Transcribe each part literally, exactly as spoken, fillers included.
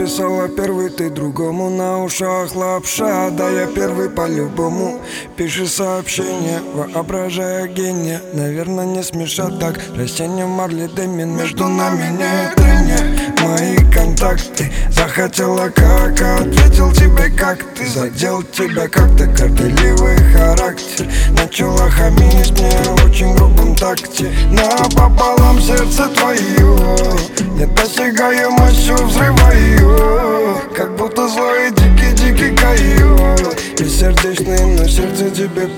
написала первый, ты другому на ушах лапша. Да я первый по-любому. Пиши сообщение, воображая гения. Наверное, не смешат так растения Марли Дэмин. Между нами нет трения. Мои контакты захотела как, ответил тебе как. Ты задел тебя как-то, горделивый характер. Начала хамить мне в очень грубом такте. Напополам сердце твое, недосягаемостью взрываю. Как будто злой дикий-дикий койот, бессердечный, но сердце тебе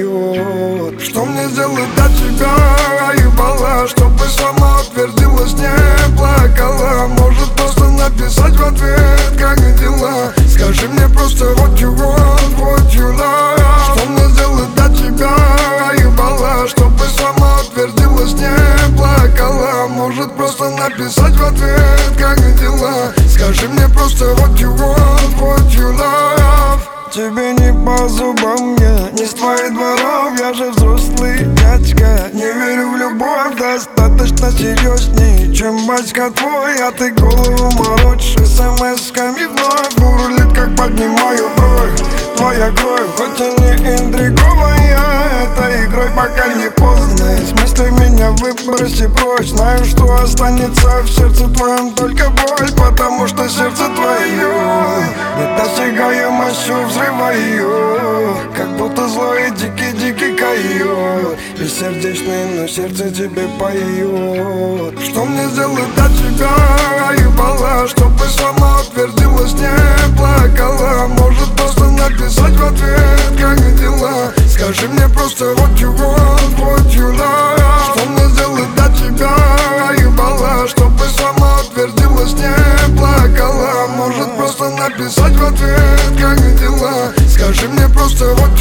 поет. Что мне сделать для тебя, ебала, чтобы сама утвердилась, не плакала? Может просто написать в ответ, как дела? Скажи мне просто what you want, what you love. Что мне сделать для тебя, ебала, чтобы сама утвердилась, не плакала? Может просто написать в ответ, как дела? Скажи мне просто what you want, what you love. Тебе не по зубам я, не с твоих дворов, я же взрослый дядька. Не верю в любовь, достаточно серьезней, чем батька твой. А ты голову морочишь смс-ками вновь. Бурлит, как поднимаю бровь твоя кровь, хоть и не интриговая этой игрой, пока не поздно. Из мыслей меня выброси прочь. Знаю, что останется в сердце твоем только боль, потому что сердце твое недосягаемостью взрываю. Как будто злой дикий-дикий койот, бессердечный, но сердце тебе поет. Что мне сделать для тебя, ебала, чтобы сама утвердилась, не плакала? Может просто написать в ответ, как дела? Скажи мне просто what you want, what you love. Что мне сделать для тебя, ебала, чтобы сама утвердилась, не плакала? Может просто написать в ответ, как дела? Скажи мне просто what